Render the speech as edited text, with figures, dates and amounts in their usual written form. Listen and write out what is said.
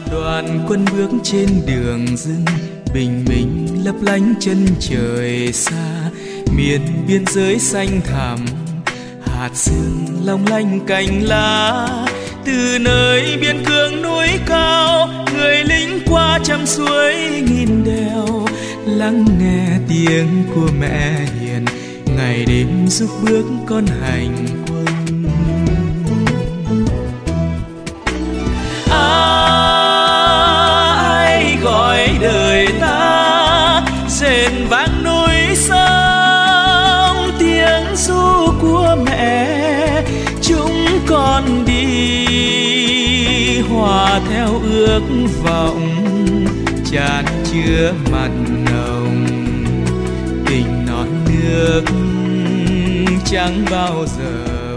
Đoàn quân bước trên đường rừng, bình minh lấp lánh chân trời xa. Miền biên giới xanh thẳm, hạt sương long lanh cành lá. Từ nơi biên cương núi cao, người lính qua trăm suối nghìn đèo, lắng nghe tiếng của mẹ hiền, ngày đêm giúp bước con hành quân. Ai gọi đời ta rền vang núi sông, tiếng ru của mẹ chúng con đi hòa theo ước vọng, tràn chứa mặn nồng tình non nước chẳng bao giờ